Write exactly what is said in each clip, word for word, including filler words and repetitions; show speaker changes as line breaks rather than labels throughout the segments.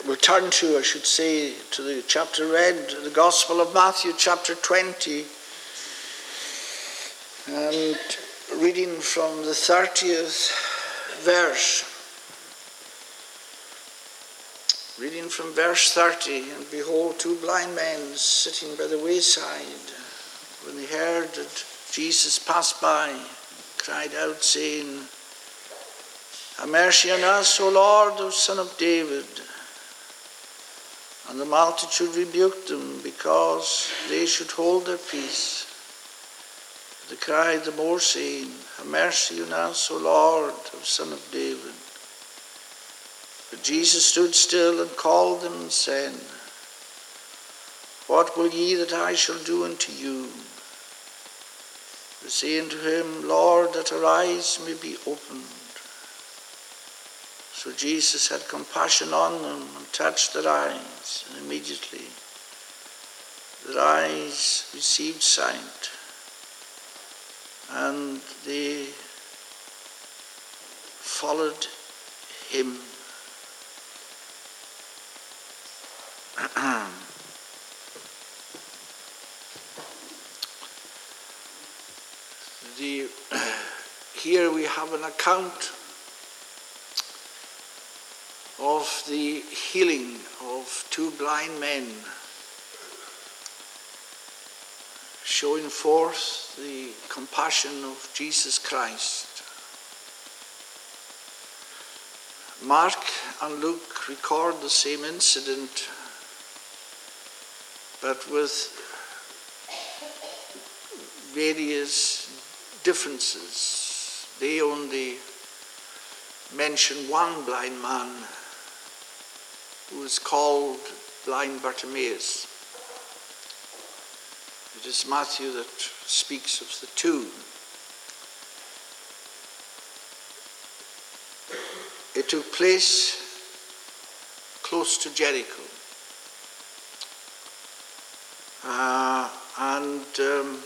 we'll turn to, I should say, to the chapter read, the Gospel of Matthew, chapter twenty, and reading from the thirtieth verse. Reading from verse thirty, and behold, two blind men sitting by the wayside, when they heard that Jesus passed by, cried out, saying, Have mercy on us, O Lord, thou Son of David. And the multitude rebuked them, because they should hold their peace. They cried the more, saying, Have mercy on us, O Lord, thou Son of David. But Jesus stood still and called them and said, What will ye that I shall do unto you? They say unto him, Lord, that our eyes may be opened. So Jesus had compassion on them and touched their eyes, and immediately their eyes received sight, and they followed him. the, here we have an account of the healing of two blind men, showing forth the compassion of Jesus Christ. Mark and Luke record the same incident, but with various differences. They only mention one blind man, who is called blind Bartimaeus. It is Matthew that speaks of the two. It took place close to Jericho. Uh, and um,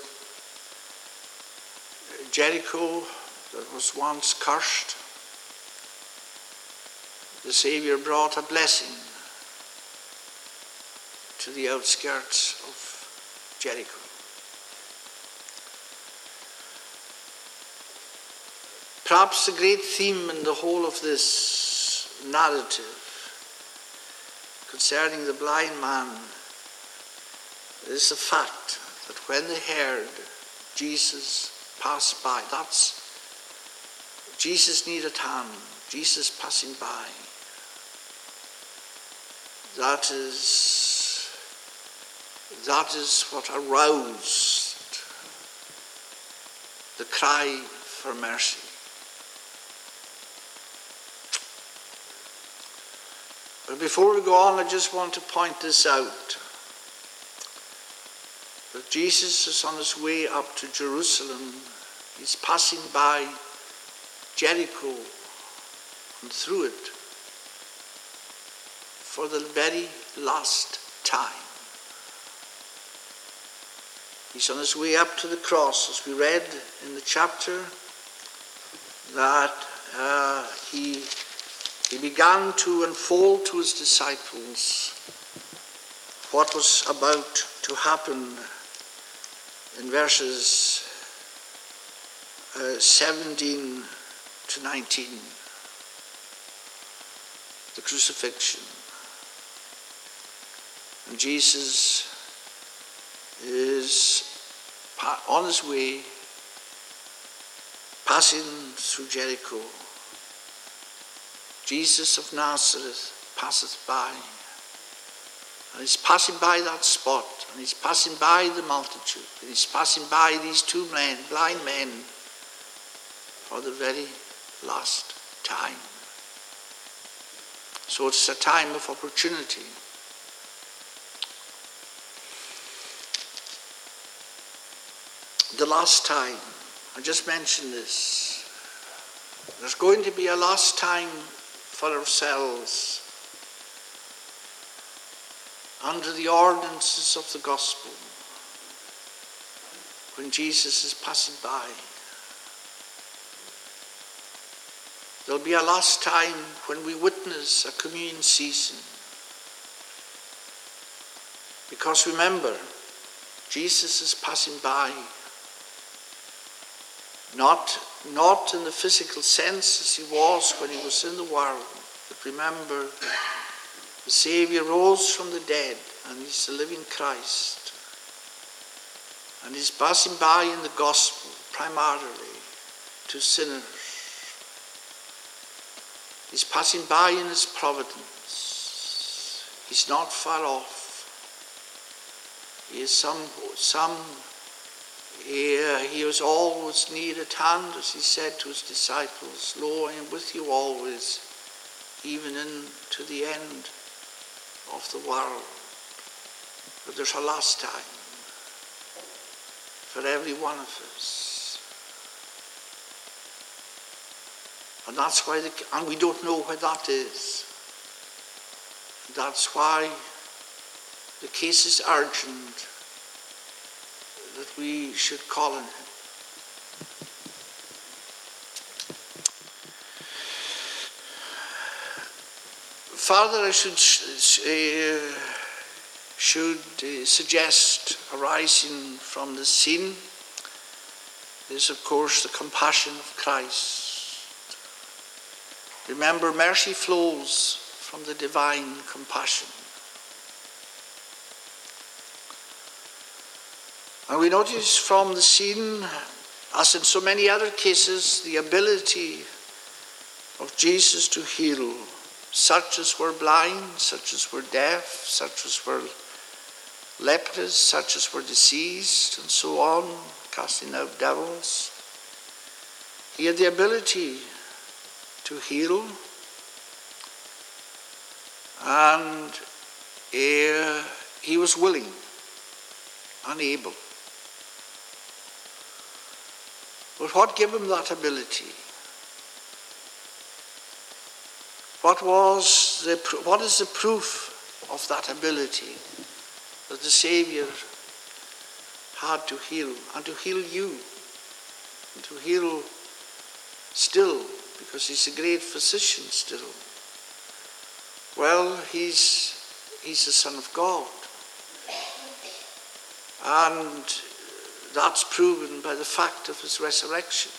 Jericho, that was once cursed, the Saviour brought a blessing to the outskirts of Jericho. Perhaps the great theme in the whole of this narrative concerning the blind man is the fact that when they heard Jesus pass by, that's Jesus near at hand, Jesus passing by, that is, that is what aroused the cry for mercy. But before we go on, I just want to point this out. That Jesus is on his way up to Jerusalem. He's passing by Jericho and through it for the very last time. He's on his way up to the cross, as we read in the chapter, that uh, he, he began to unfold to his disciples what was about to happen in verses uh, seventeen to nineteen, the crucifixion. And Jesus is on his way, passing through Jericho. Jesus of Nazareth passeth by. And he's passing by that spot, and he's passing by the multitude, and he's passing by these two men, blind men, for the very last time. So it's a time of opportunity. The last time, I just mentioned this, there's going to be a last time for ourselves under the ordinances of the gospel when Jesus is passing by. There'll be a last time when we witness a communion season Because remember, Jesus is passing by. Not, not in the physical sense as he was when he was in the world. But remember, the Savior rose from the dead and he's the living Christ. And he's passing by in the gospel primarily to sinners. He's passing by in his providence. He's not far off. He is some, some he, uh, he was always near at hand, as he said to his disciples, "Lo, I am with you always, even into the end of the world." But there's a last time for every one of us. And that's why, the, and we don't know where that is. That's why the case is urgent that we should call on him. Further, I should uh, should uh, suggest, arising from the scene, is of course the compassion of Christ. Remember, mercy flows from the divine compassion. And we notice from the scene, as in so many other cases, the ability of Jesus to heal such as were blind, such as were deaf, such as were lepers, such as were diseased, and so on, casting out devils. He had the ability to heal, and uh, he was willing and able. But what gave him that ability? What was the, what is the proof of that ability that the Savior had to heal, and to heal you, and to heal still, because he's a great physician still? Well, he's, he's the Son of God. And that's proven by the fact of his resurrection.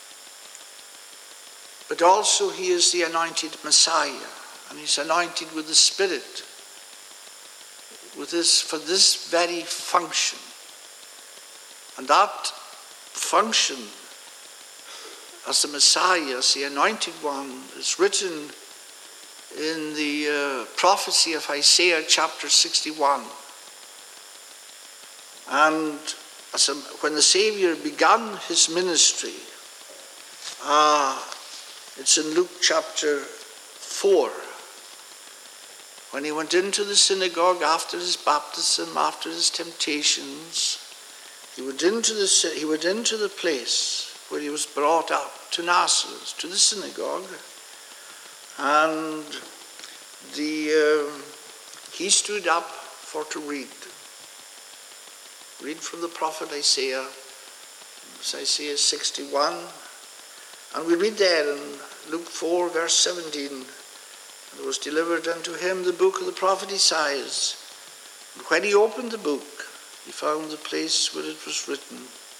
But also he is the anointed Messiah, and he's anointed with the Spirit with this, for this very function. And that function as the Messiah, as the anointed one, is written in the uh, prophecy of Isaiah chapter sixty-one. And as a, when the Savior began his ministry, uh, it's in Luke chapter four, when he went into the synagogue after his baptism, after his temptations. He went into the, he went into the place where he was brought up, to Nazareth, to the synagogue, and the uh, he stood up for to read. Read from the prophet Isaiah, it's Isaiah sixty-one, and we read there in Luke four, verse seventeen, "There was delivered unto him the book of the prophet Isaiah, and when he opened the book, he found the place where it was written,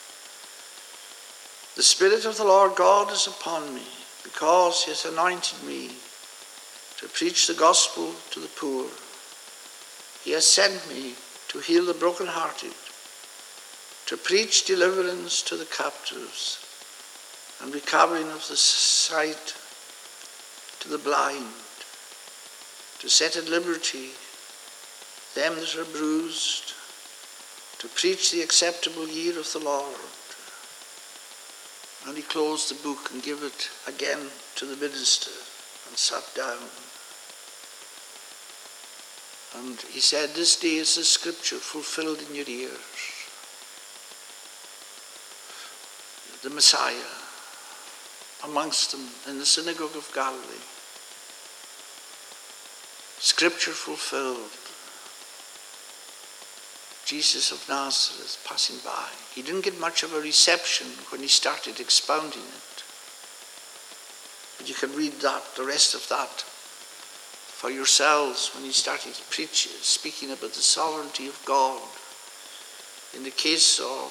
The Spirit of the Lord God is upon me, because he has anointed me to preach the gospel to the poor. He has sent me to heal the brokenhearted, to preach deliverance to the captives, and recovering of the sight to the blind, to set at liberty them that are bruised, to preach the acceptable year of the Lord." And he closed the book and gave it again to the minister and sat down. And he said, "This day is the scripture fulfilled in your ears." The Messiah amongst them in the synagogue of Galilee. Scripture fulfilled. Jesus of Nazareth passing by. He didn't get much of a reception when he started expounding it. But you can read that, the rest of that for yourselves when he started to preach, speaking about the sovereignty of God. In the case of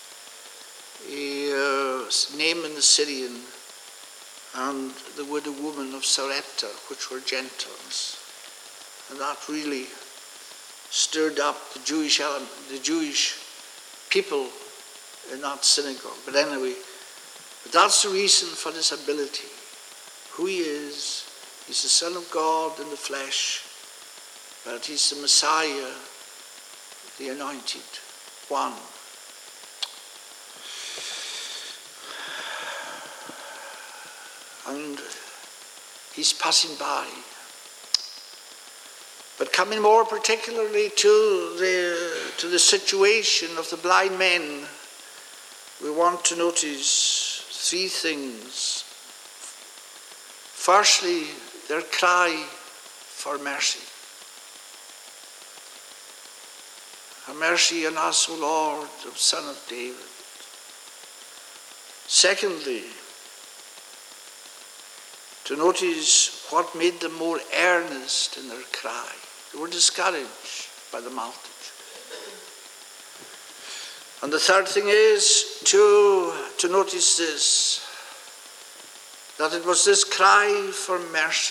a, uh, Naaman the Syrian and the widow woman of Sarepta, which were Gentiles. And that really stirred up the Jewish element, the Jewish people in that synagogue. But anyway, but that's the reason for this ability. Who he is, he's the Son of God in the flesh, but he's the Messiah, the anointed one. And he's passing by. But coming more particularly to the, to the situation of the blind men, we want to notice three things. Firstly, their cry for mercy. Have mercy on us, O Lord, O Son of David. Secondly, to notice what made them more earnest in their cry. They were discouraged by the multitude. And the third thing is to, to notice this, that it was this cry for mercy,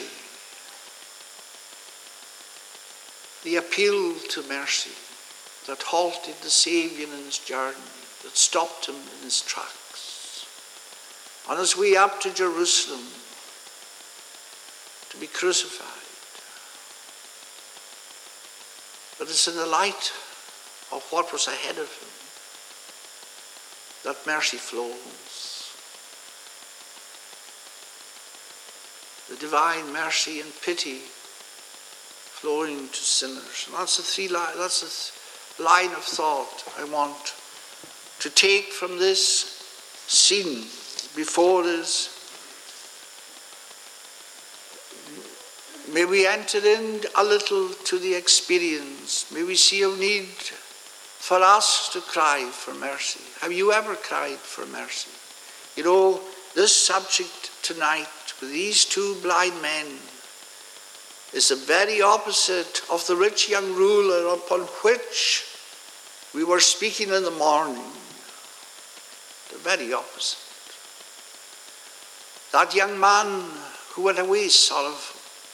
the appeal to mercy, that halted the Saviour in his journey, that stopped him in his tracks. On his way up to Jerusalem to be crucified. But it's in the light of what was ahead of him that mercy flows. The divine mercy and pity flowing to sinners. And that's the three line, that's the line of thought I want to take from this scene before us. May we enter in a little to the experience. May we see a need for us to cry for mercy. Have you ever cried for mercy? You know, this subject tonight with these two blind men is the very opposite of the rich young ruler upon which we were speaking in the morning. The very opposite. That young man who went away sorrowful.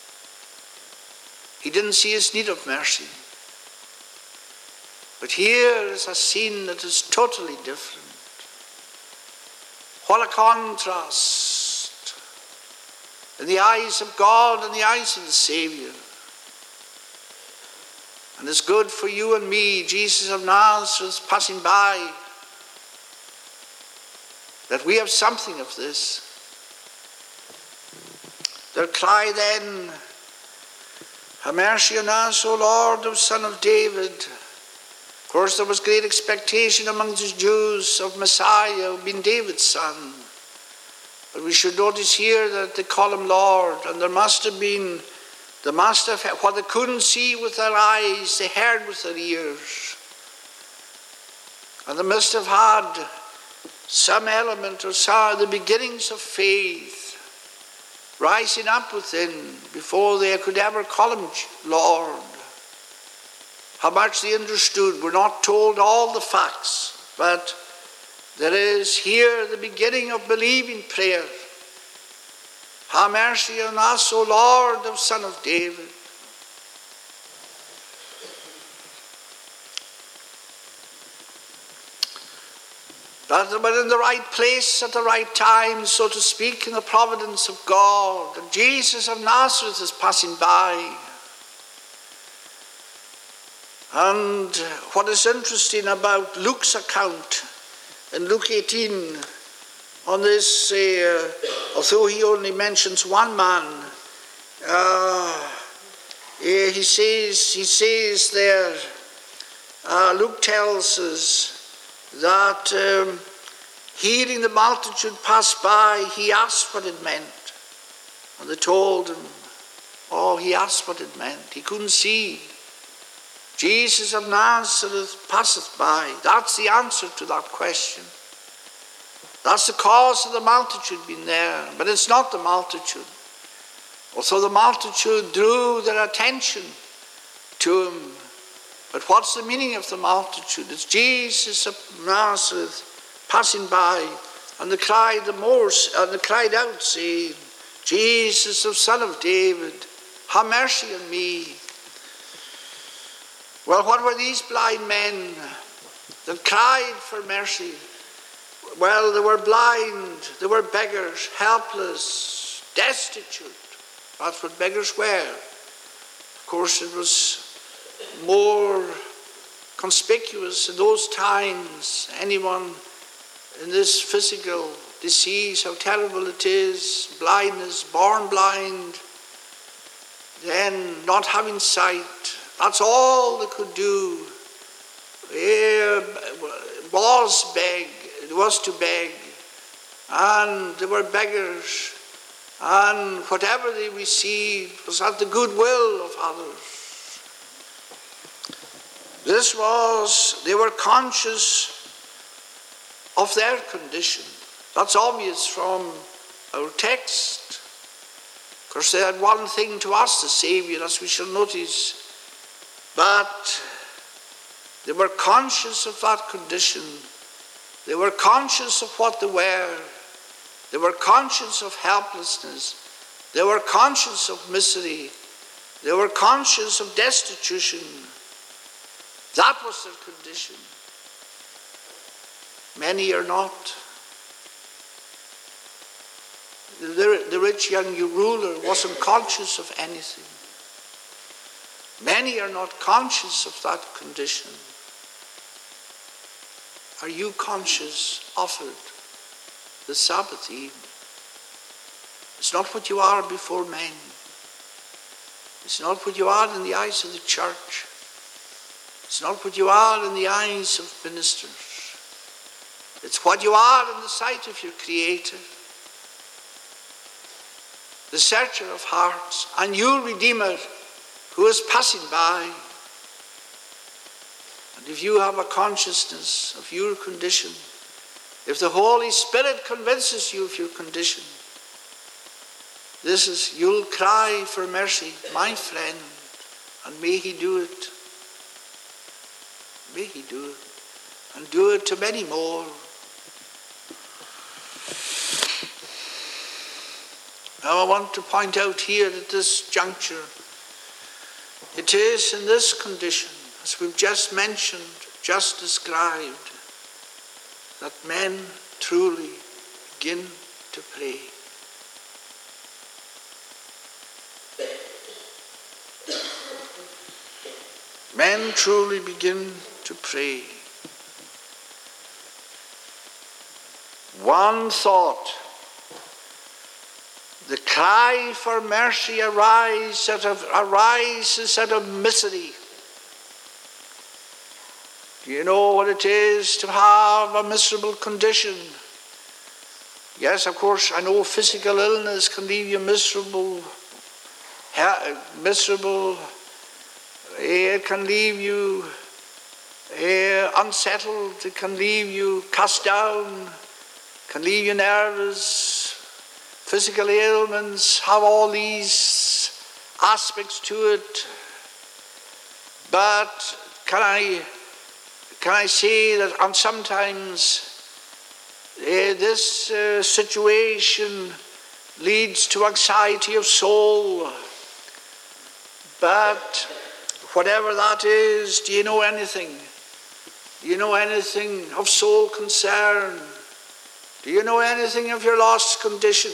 He didn't see his need of mercy. But here is a scene that is totally different. What a contrast in the eyes of God and the eyes of the Saviour. And it's good for you and me, Jesus of Nazareth passing by, that we have something of this. Their cry then, have mercy on us, O Lord, O Son of David. Of course, there was great expectation among the Jews of Messiah being David's son. But we should notice here that they call him Lord, and there must have been, they must have, what they couldn't see with their eyes, they heard with their ears. And they must have had some element or some the beginnings of faith rising up within before they could ever call him Lord. How much they understood, we're not told all the facts, but there is here the beginning of believing prayer. Have mercy on us, O Lord, O Son of David. That they were in the right place at the right time, so to speak, in the providence of God. And Jesus of Nazareth is passing by. And what is interesting about Luke's account in Luke eighteen, on this, uh, although he only mentions one man, uh, he says, he says there, uh, Luke tells us that um, hearing the multitude pass by, he asked what it meant. And they told him, oh, he asked what it meant. He couldn't see. Jesus of Nazareth passeth by. That's the answer to that question. That's the cause of the multitude being there. But it's not the multitude. Although the multitude drew their attention to him, but what's the meaning of the multitude? It's Jesus of Nazareth passing by, and they cried the more, and they cried out, saying, Jesus, the Son of David, have mercy on me. Well, what were these blind men that cried for mercy? Well, they were blind, they were beggars, helpless, destitute. That's what beggars were. Of course, it was more conspicuous in those times. Anyone in this physical disease, how terrible it is, blindness, born blind, then not having sight, that's all they could do. It was beg, it was to beg, and they were beggars, and whatever they received was at the goodwill of others. This was, they were conscious of their condition. That's obvious from our text. Of course, they had one thing to ask the Saviour, as we shall notice, but they were conscious of that condition. They were conscious of what they were. They were conscious of helplessness. They were conscious of misery. They were conscious of destitution. That was their condition. Many are not. The, the rich young ruler wasn't conscious of anything. Many are not conscious of that condition. Are you conscious of it the Sabbath evening? It's not what you are before men. It's not what you are in the eyes of the church. It's not what you are in the eyes of ministers. It's what you are in the sight of your Creator, the searcher of hearts, and your Redeemer who is passing by. And if you have a consciousness of your condition, if the Holy Spirit convinces you of your condition, this is, you'll cry for mercy, my friend, and may He do it. May He do it, and do it to many more. Now I want to point out here at this juncture, it is in this condition, as we've just mentioned, just described, that men truly begin to pray. Men truly begin to pray. One thought, the cry for mercy arises out of, arises out of misery. Do you know what it is to have a miserable condition? Yes, of course, I know physical illness can leave you miserable, miserable. It can leave you uh, unsettled. It can leave you cast down. Can leave you nervous. Physical ailments have all these aspects to it. But can I can I say that and sometimes uh, this uh, situation leads to anxiety of soul. But whatever that is, do you know anything? Do you know anything of soul concern? Do you know anything of your lost condition?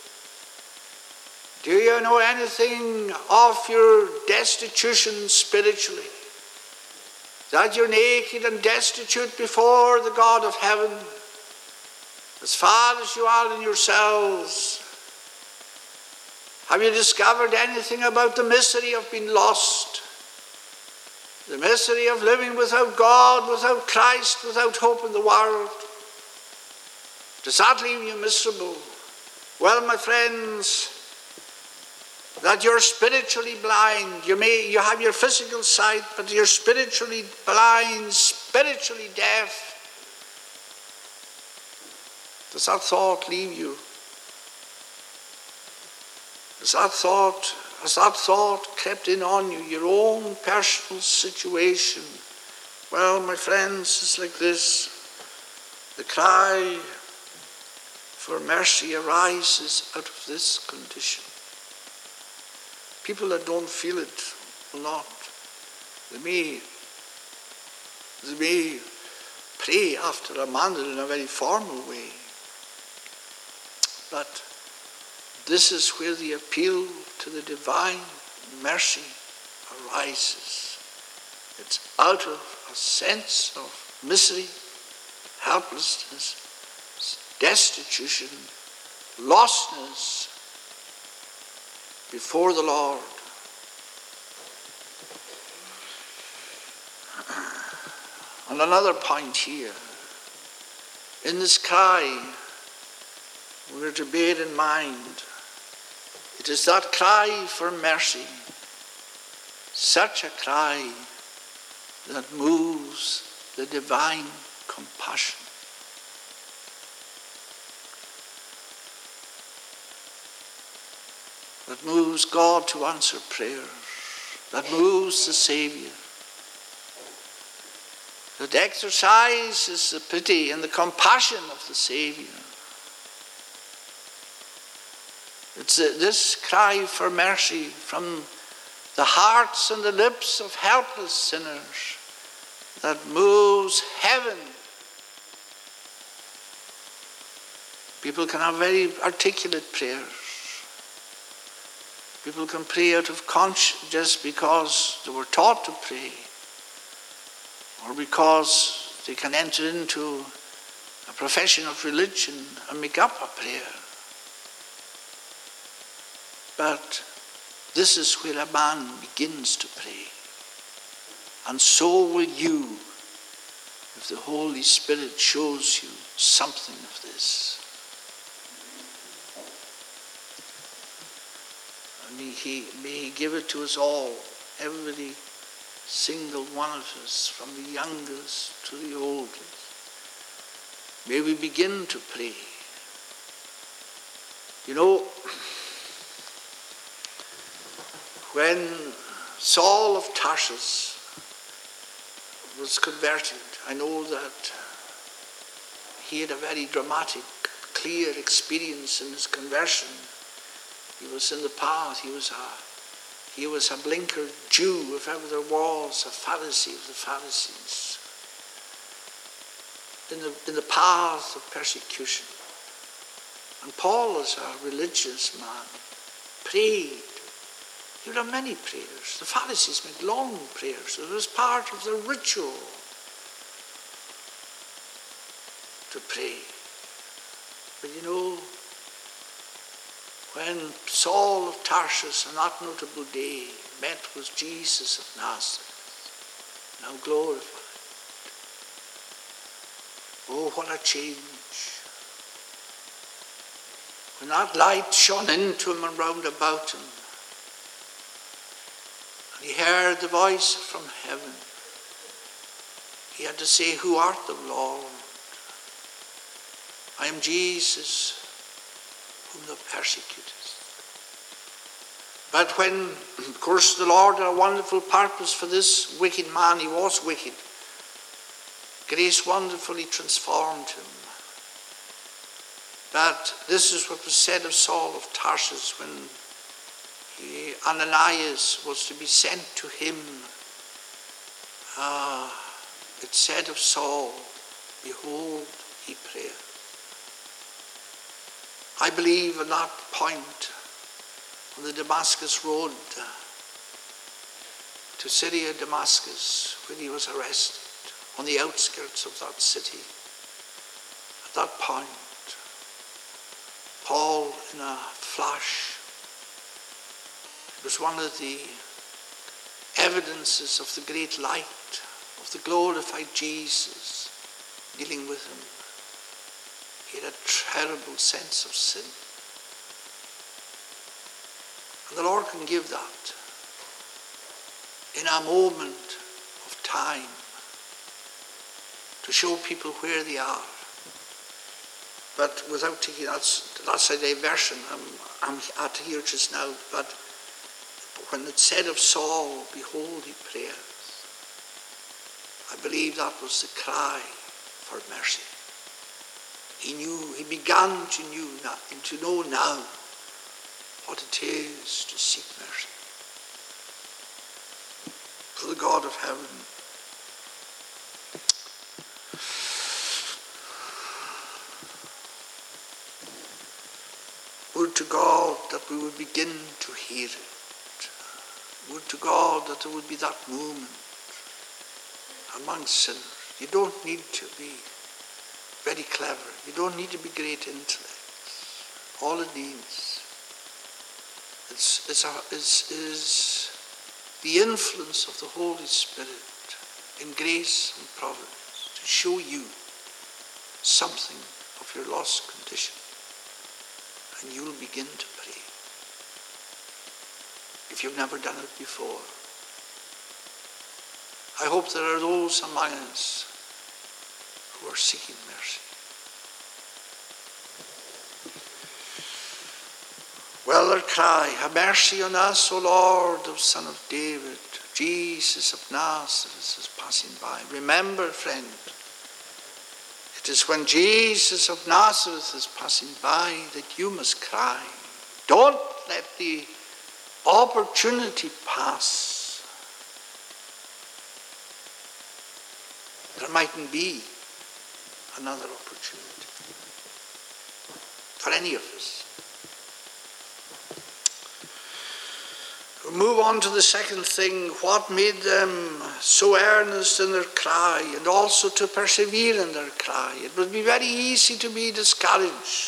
Do you know anything of your destitution spiritually? That you're naked and destitute before the God of heaven, as far as you are in yourselves. Have you discovered anything about the misery of being lost? The misery of living without God, without Christ, without hope in the world? Does that leave you miserable? Well, my friends, that you're spiritually blind. You may you have your physical sight, but you're spiritually blind, spiritually deaf. Does that thought leave you? As that thought, as that thought crept in on you, your own personal situation, well, my friends, it's like this. The cry for mercy arises out of this condition. People that don't feel it will not. They may, they may pray after a manner in a very formal way. But this is where the appeal to the divine mercy arises. It's out of a sense of misery, helplessness, destitution, lostness before the Lord. And another point here. In this cry, we're to bear in mind, it is that cry for mercy, such a cry that moves the divine compassion. That moves God to answer prayers, that moves the Saviour, that exercises the pity and the compassion of the Saviour. It's this cry for mercy from the hearts and the lips of helpless sinners that moves heaven. People can have very articulate prayers. People can pray out of conscience just because they were taught to pray, or because they can enter into a profession of religion and make up a prayer. But this is where a man begins to pray. And so will you, if the Holy Spirit shows you something of this. And may he, may he give it to us all, every single one of us, from the youngest to the oldest. May we begin to pray. You know, when Saul of Tarsus was converted, I know that he had a very dramatic, clear experience in his conversion. He was in the path, he was a, he was a blinkered Jew, if ever there was, a Pharisee of the Pharisees, in the, in the path of persecution. And Paul, as a religious man, prayed. There are many prayers. The Pharisees made long prayers. It was part of the ritual to pray. But you know, when Saul of Tarsus on that notable day met with Jesus of Nazareth, now glorified, oh, what a change. When that light shone into him and round about him, he heard the voice from heaven. He had to say, "Who art thou, Lord?" "I am Jesus, whom thou persecutest." But when, of course, the Lord had a wonderful purpose for this wicked man, he was wicked, grace wonderfully transformed him. But this is what was said of Saul of Tarsus when He, Ananias was to be sent to him. Ah, it said of Saul, "Behold, he prayeth." I believe at that point on the Damascus road to Syria, Damascus, when he was arrested on the outskirts of that city, at that point, Paul, in a flash, it was one of the evidences of the great light of the glorified Jesus dealing with him. He had a terrible sense of sin. And the Lord can give that in a moment of time to show people where they are But without taking, that's, that's a diversion. I'm, I'm at here just now. But when it said of Saul, behold, he prayers, I believe that was the cry for mercy. He knew, he began to, knew, to know now what it is to seek mercy. For the God of heaven, would to God that we would begin to hear it. Would to God that there would be that moment among sinners. You don't need to be very clever. You don't need to be great intellects. All it needs is, is, a, is, is the influence of the Holy Spirit in grace and providence to show you something of your lost condition. And you'll begin to pray. If you've never done it before. I hope there are those among us who are seeking mercy. Well, their cry, have mercy on us, O Lord, O Son of David. Jesus of Nazareth is passing by. Remember, friend, it is when Jesus of Nazareth is passing by that you must cry. Don't let the opportunity pass. There mightn't be another opportunity for any of us. We'll move on to the second thing. What made them so earnest in their cry and also to persevere in their cry? It would be very easy to be discouraged.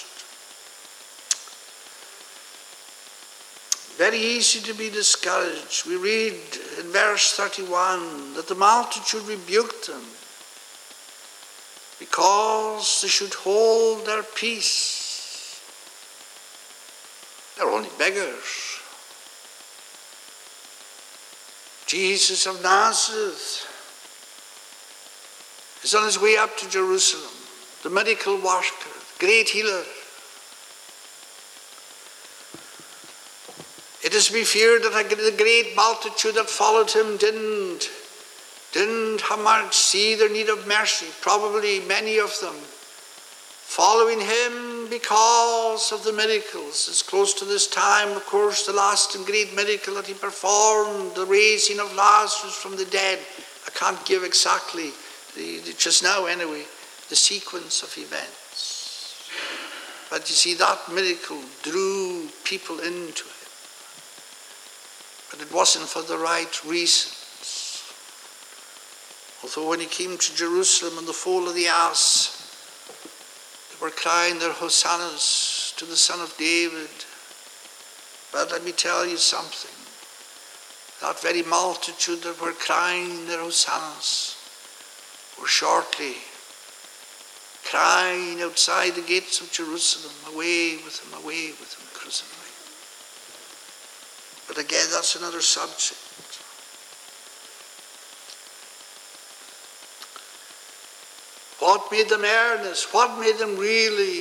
Very easy to be discouraged. We read in verse thirty-one that the multitude rebuked them because they should hold their peace. They're only beggars. Jesus of Nazareth is on his way up to Jerusalem, the miracle worker, great healer. It is to be feared that the great multitude that followed him didn't, didn't have much see their need of mercy. Probably many of them following him because of the miracles. It's close to this time, of course, the last and great miracle that he performed, the raising of Lazarus from the dead. I can't give exactly, the, the, just now anyway, the sequence of events. But you see, that miracle drew people into it. But it wasn't for the right reasons. Although when he came to Jerusalem on the foal of the ass, they were crying their hosannas to the Son of David. But let me tell you something. That very multitude that were crying their hosannas were shortly crying outside the gates of Jerusalem, away with him, away with him, crucified. But again, that's another subject. What made them earnest? What made them really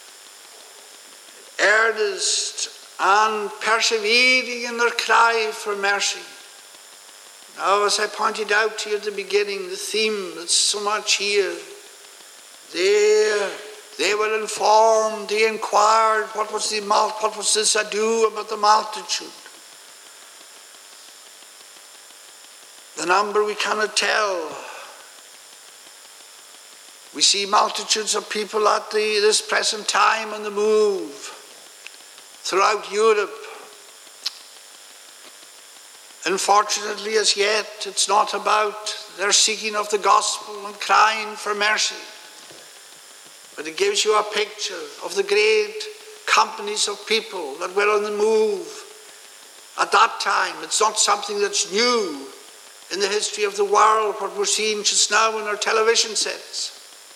earnest and persevering in their cry for mercy? Now, as I pointed out to you at the beginning, the theme that's so much here, they, they were informed, they inquired, what was the what was this ado about the multitude? The number we cannot tell. We see multitudes of people at the, this present time on the move throughout Europe. Unfortunately, as yet, it's not about their seeking of the gospel and crying for mercy. But it gives you a picture of the great companies of people that were on the move at that time. It's not something that's new in the history of the world, what we're seeing just now in our television sets.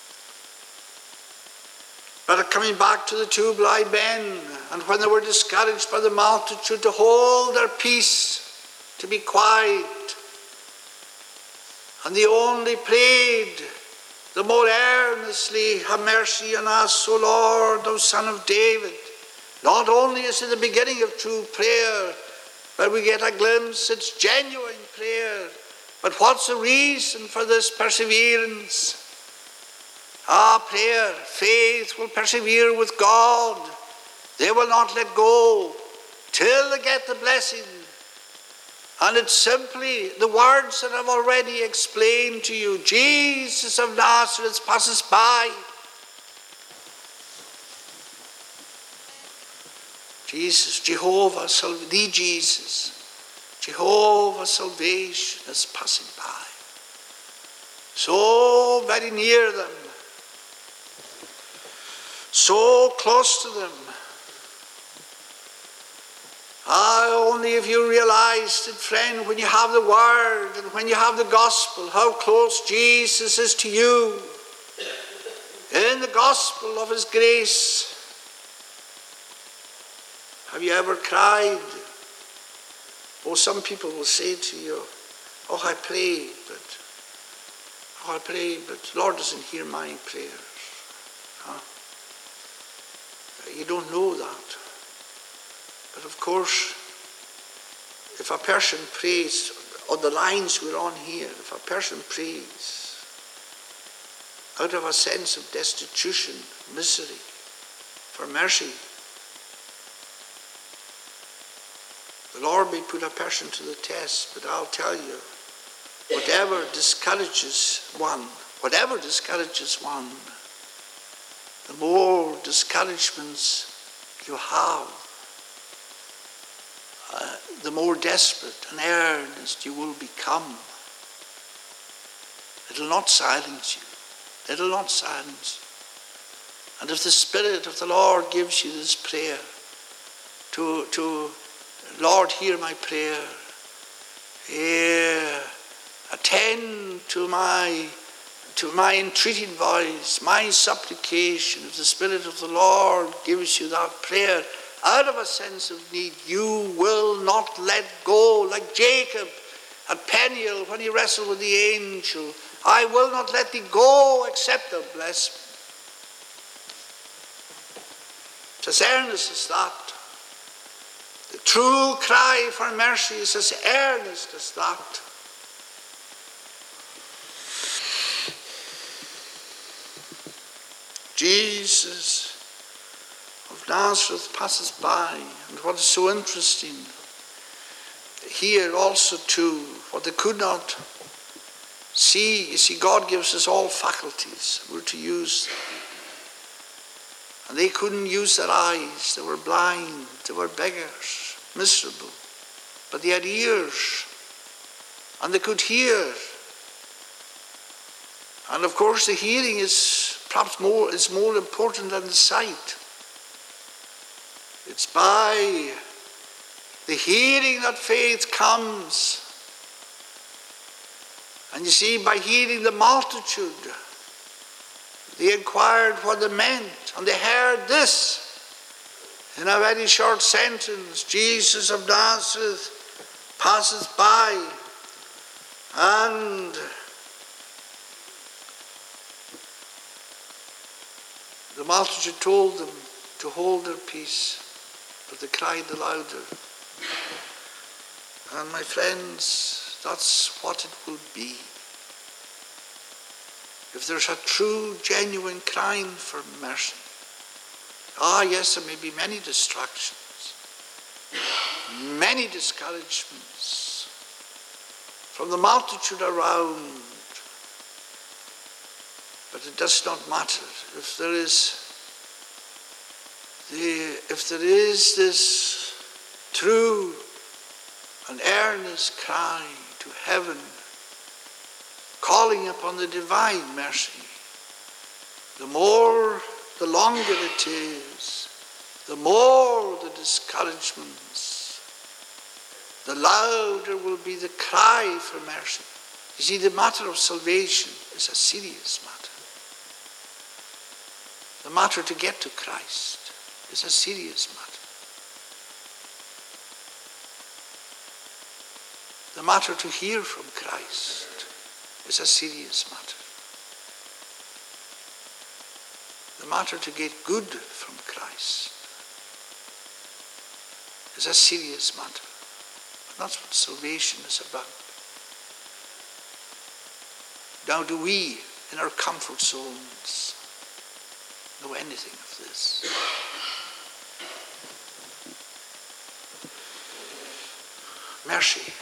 But coming back to the two blind men, and when they were discouraged by the multitude, to hold their peace, to be quiet. And they only prayed the more earnestly have mercy on us, O Lord, thou Son of David. Not only is it the beginning of true prayer, where we get a glimpse, it's genuine prayer, but what's the reason for this perseverance? Ah, prayer, faith will persevere with God. They will not let go till they get the blessing. And it's simply the words that I've already explained to you. Jesus of Nazareth passes by. Jesus, Jehovah, the Jesus, Jehovah salvation is passing by. So very near them, so close to them. Ah, only if you realize that, friend, when you have the word and when you have the gospel, how close Jesus is to you in the gospel of his grace. Have you ever cried? Oh, some people will say to you, oh, I pray, but, oh, I pray, but the Lord doesn't hear my prayers. Huh? You don't know that. But of course, if a person prays, on the lines we're on here, if a person prays out of a sense of destitution, misery, for mercy, the Lord may put a person to the test, but I'll tell you, whatever discourages one, whatever discourages one, the more discouragements you have, uh, the more desperate and earnest you will become. It'll not silence you. It'll not silence you. And if the Spirit of the Lord gives you this prayer, to, to Lord, hear my prayer, hear, attend to my to my entreating voice, my supplication. If the Spirit of the Lord gives you that prayer out of a sense of need, you will not let go, like Jacob at Peniel when he wrestled with the angel. I will not let thee go except thou bless me. It's as earnest as that. The true cry for mercy is as earnest as that. Jesus of Nazareth passes by, and what is so interesting here also too, what they could not see, you see, God gives us all faculties, we're to use them. And they couldn't use their eyes, they were blind, they were beggars, miserable, but they had ears, and they could hear. And of course the hearing is perhaps more, is more important than the sight. It's by the hearing that faith comes. And you see, by hearing the multitude, they inquired what they meant, and they heard this in a very short sentence: Jesus of Nazareth passes by. And the multitude told them to hold their peace, but they cried the louder. And my friends, that's what it will be. If there's a true, genuine crying for mercy. Ah, yes, there may be many distractions, many discouragements from the multitude around. But it does not matter if there is the if there is this true and earnest cry to heaven, calling upon the divine mercy. The more, the longer it is, the more the discouragements, the louder will be the cry for mercy. You see, the matter of salvation is a serious matter. The matter to get to Christ is a serious matter. The matter to hear from Christ is a serious matter. The matter to get good from Christ is a serious matter. And that's what salvation is about. Now, do we, in our comfort zones, know anything of this? Mercy.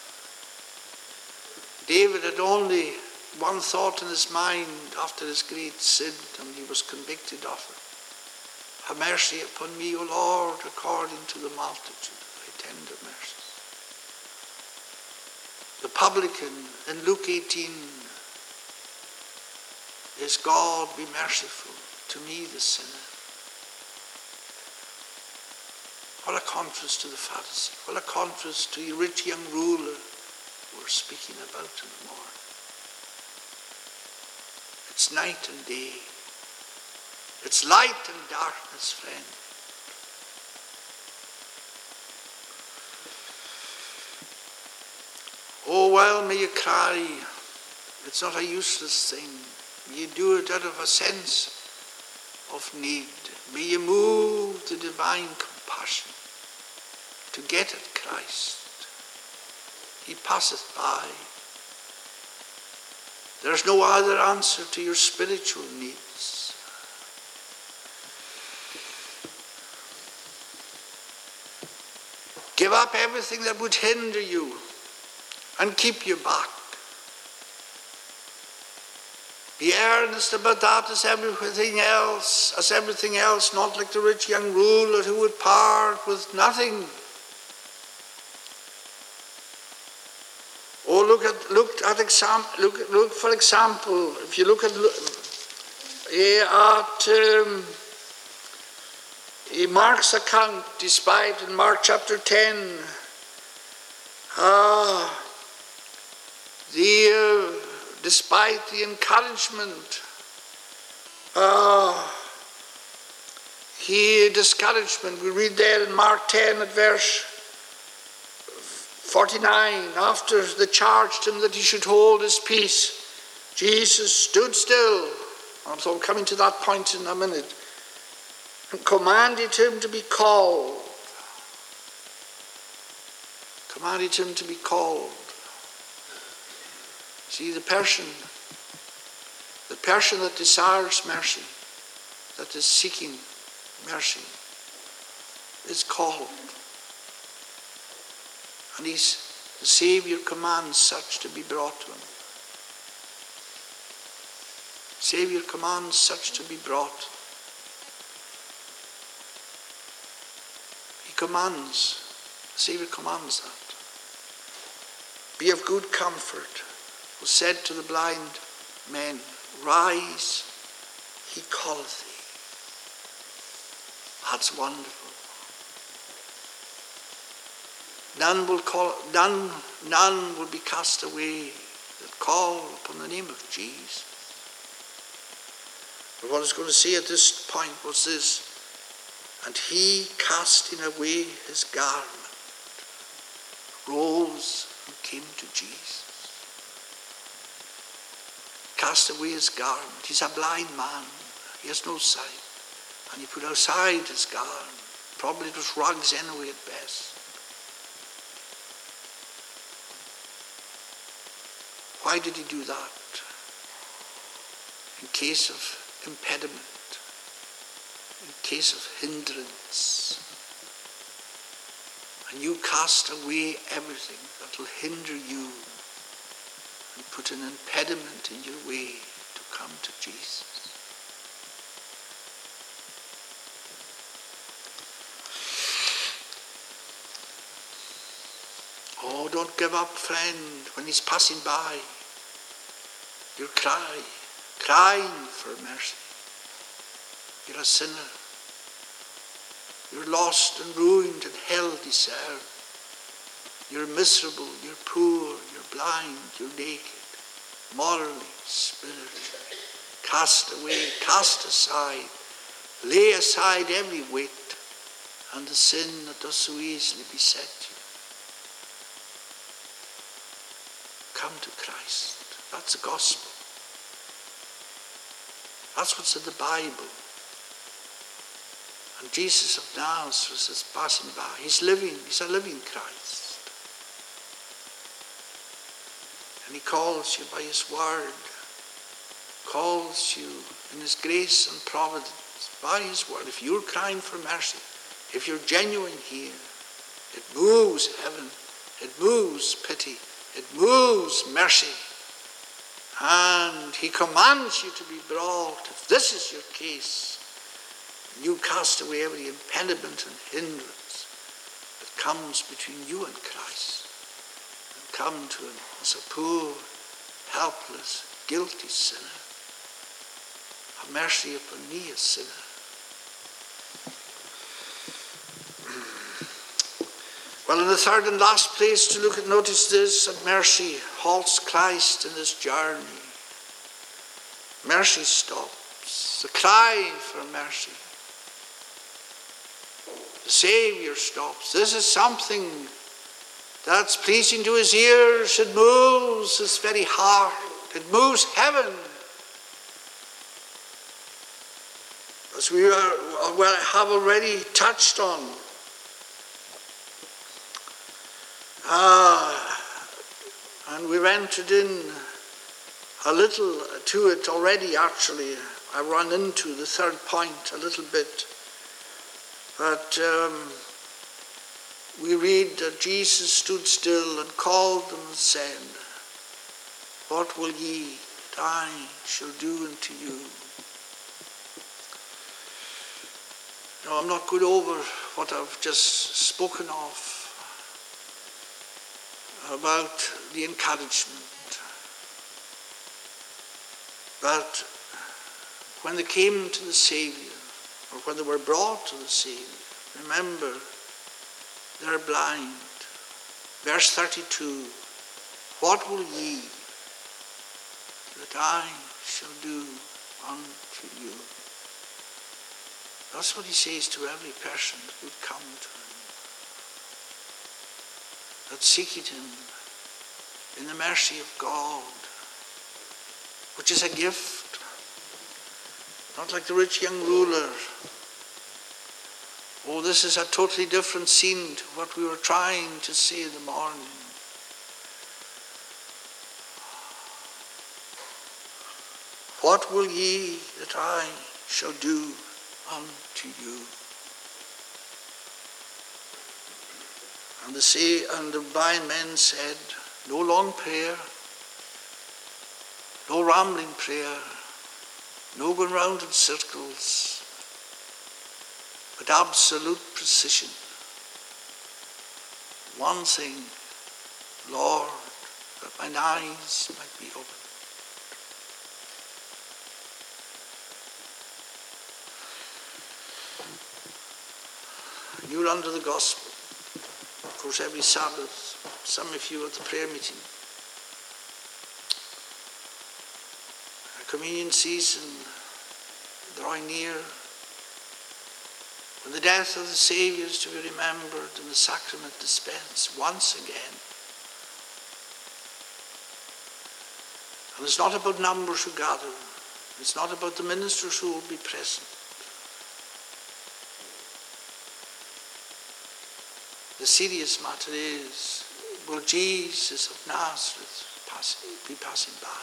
David had only one thought in his mind after his great sin, and he was convicted of it. Have mercy upon me, O Lord, according to the multitude of thy tender mercies. The publican in Luke eighteen is, God, be merciful to me, the sinner. What a contrast to the Pharisee. What a contrast to the rich young ruler we're speaking about in the morning. It's night and day. It's light and darkness, friend. Oh, well, may you cry. It's not a useless thing. May you do it out of a sense of need. May you move the divine compassion to get at Christ. He passeth by. There's no other answer to your spiritual needs. Give up everything that would hinder you and keep you back. Be earnest about that as everything else, as everything else, not like the rich young ruler who would part with nothing. Oh, look at look at example. Look look for example. If you look at at um, Mark's account, despite in Mark chapter ten, ah, the uh, despite the encouragement, ah, he discouragement. We read there in Mark ten at verse forty-nine, after they charged him that he should hold his peace, Jesus stood still, and so I'm coming to that point in a minute, and commanded him to be called. Commanded him to be called. See, the person, the person that desires mercy, that is seeking mercy, is called. And he's, the Saviour commands such to be brought to him. Saviour commands such to be brought. He commands, the Saviour commands that. Be of good comfort, who said to the blind men, rise, he calleth thee. That's wonderful. None will call, none, none will be cast away that call upon the name of Jesus. But what I was going to say at this point was this: and he, casting away his garment, rose and came to Jesus. Cast away his garment. He's a blind man. He has no sight. And he put aside his garment. Probably it was rags anyway at best. Why did he do that? In case of impediment, in case of hindrance. And you cast away everything that will hinder you and put an impediment in your way to come to Jesus. Oh, don't give up, friend, when he's passing by. You cry, crying for mercy. You're a sinner. You're lost and ruined and hell deserved. You're miserable, you're poor, you're blind, you're naked, morally, spiritually. Cast away, cast aside, lay aside every weight and the sin that does so easily beset you. Come to Christ. That's the gospel. That's what's in the Bible. And Jesus of Nazareth is passing by. He's living, he's a living Christ. And he calls you by his word, calls you in his grace and providence by his word. If you're crying for mercy, if you're genuine here, it moves heaven, it moves pity, it moves mercy. And he commands you to be brought. If this is your case, you cast away every impediment and hindrance that comes between you and Christ, and come to him as a poor, helpless, guilty sinner. Have mercy upon me, a sinner. Well, in the third and last place to look at, notice this, that mercy halts Christ in his journey. Mercy stops. The cry for mercy. The Saviour stops. This is something that's pleasing to his ears. It moves his very heart. It moves heaven. As we are, well, have already touched on. Ah, and we've entered in a little to it already, actually. I run into the third point a little bit. But um, we read that Jesus stood still and called them and said, "What will ye that I shall do unto you?" Now, I'm not going over what I've just spoken of, about the encouragement. But when they came to the Saviour, or when they were brought to the Saviour, remember, they're blind. Verse thirty-two, "What will ye that I shall do unto you?" That's what he says to every person that would come to him, that seeketh him in the mercy of God, which is a gift. Not like the rich young ruler. Oh, this is a totally different scene to what we were trying to say in the morning. What will ye that I shall do unto you? And the say and the blind men said, no long prayer, no rambling prayer, no going round in circles, but absolute precision. One thing, Lord, that mine eyes might be opened. You're under the gospel. Of course, every Sabbath, some of you at the prayer meeting. Our communion season drawing near, when the death of the Saviour is to be remembered and the sacrament dispensed once again. And it's not about numbers who gather. It's not about the ministers who will be present. The serious matter is, will Jesus of Nazareth pass, be passing by?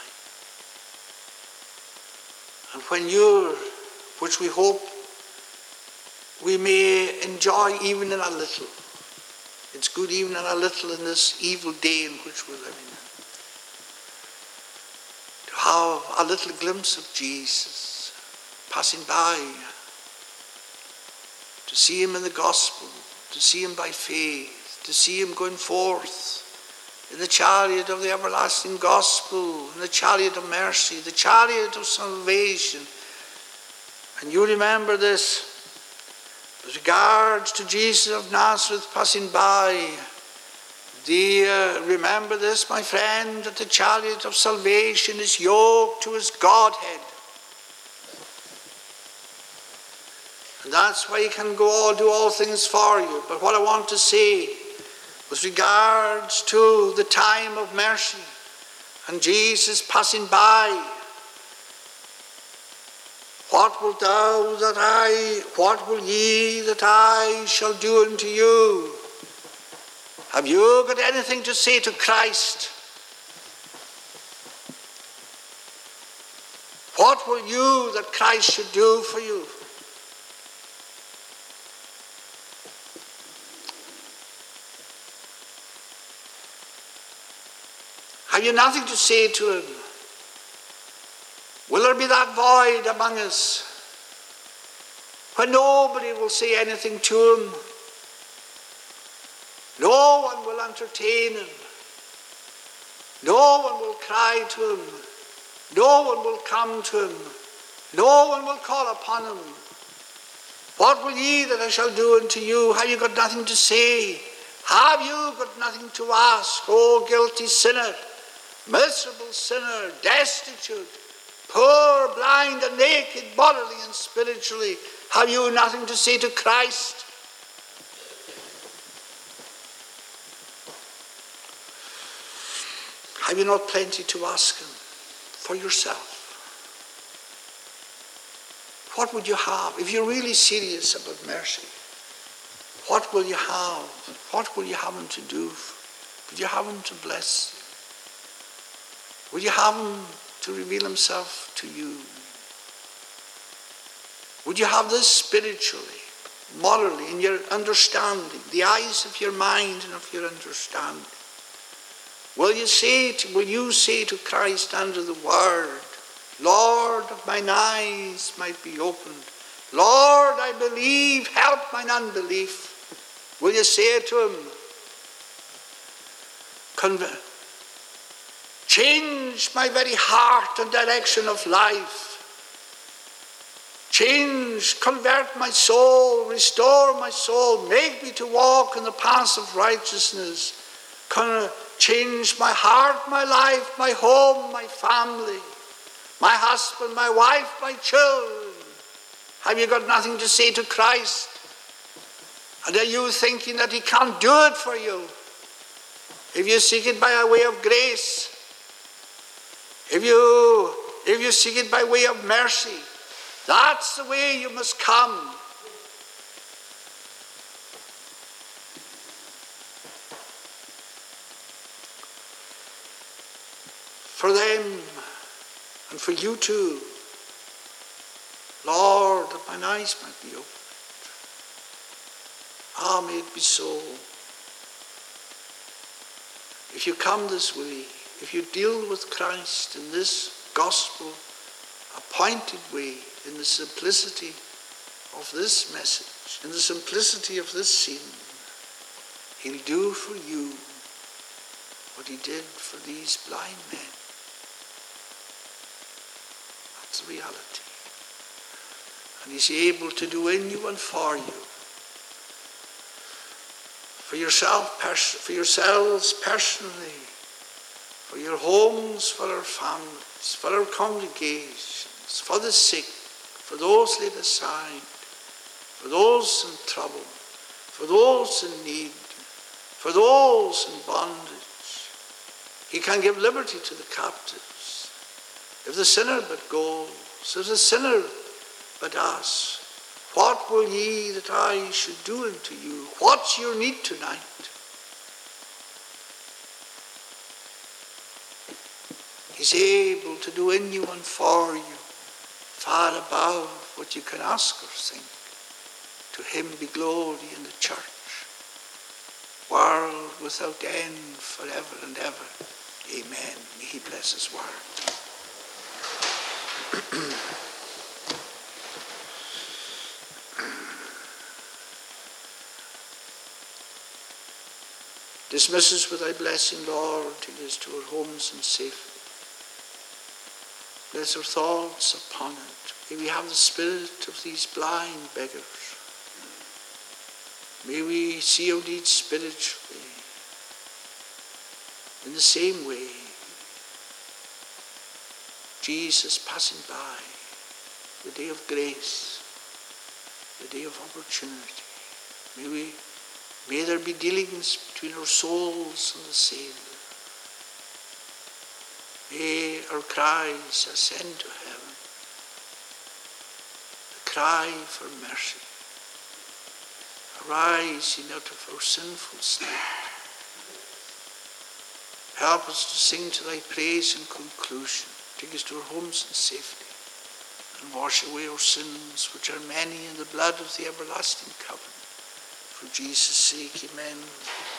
And when you're, which we hope we may enjoy even in a little, it's good even in a little in this evil day in which we're living in, to have a little glimpse of Jesus passing by, to see him in the gospel, to see him by faith, to see him going forth in the chariot of the everlasting gospel, in the chariot of mercy, the chariot of salvation. And you remember this, with regards to Jesus of Nazareth passing by, dear, remember this, my friend, that the chariot of salvation is yoked to his Godhead. And that's why he can go all, do all things for you. But what I want to say with regards to the time of mercy and Jesus passing by, What wilt thou that I, what will ye that I shall do unto you? Have you got anything to say to Christ? What will you that Christ should do for you? Have you nothing to say to him? Will there be that void among us when nobody will say anything to him? No one will entertain him. No one will cry to him. No one will come to him. No one will call upon him. What will ye that I shall do unto you? Have you got nothing to say? Have you got nothing to ask? O guilty sinner, miserable sinner, destitute, poor, blind, and naked, bodily and spiritually, have you nothing to say to Christ? Have you not plenty to ask him for yourself? What would you have if you're really serious about mercy? What will you have? What will you have him to do? Would you have him to bless you? Would you have him to reveal himself to you? Would you have this spiritually, morally, in your understanding, the eyes of your mind and of your understanding? Will you say to, will you say to Christ under the word, Lord, mine eyes might be opened. Lord, I believe, help mine unbelief. Will you say to him, Conv- change my very heart and direction of life. Change, convert my soul, restore my soul, make me to walk in the paths of righteousness. Con- change my heart, my life, my home, my family, my husband, my wife, my children. Have you got nothing to say to Christ? And are you thinking that he can't do it for you? If you seek it by a way of grace, if you, if you seek it by way of mercy, that's the way you must come. For them and for you too, Lord, that mine eyes might be opened. Ah, may it be so. If you come this way, if you deal with Christ in this gospel appointed way, in the simplicity of this message, in the simplicity of this scene, he'll do for you what he did for these blind men. That's the reality. And he's able to do in you and for you. For yourself, pers- for yourselves personally, for your homes, for our families, for our congregations, for the sick, for those laid aside, for those in trouble, for those in need, for those in bondage. He can give liberty to the captives. If the sinner but goes, if the sinner but asks, what will ye that I should do unto you? What's your need tonight? He's able to do in you and for you far above what you can ask or think. To him be glory in the church, world without end, forever and ever. Amen. May he bless his word. Dismiss us with thy blessing, Lord, till us to our homes and safety. Bless our thoughts upon it. May we have the spirit of these blind beggars. May we see our needs spiritually in the same way. Jesus passing by, the day of grace, the day of opportunity. May we May there be dealings between our souls and the Saviour. May our cries ascend to heaven. cry for mercy. Arise in out of our sinful state. Help us to sing to thy praise in conclusion. Take us to our homes in safety and wash away our sins, which are many, in the blood of the everlasting covenant. For Jesus' sake, amen.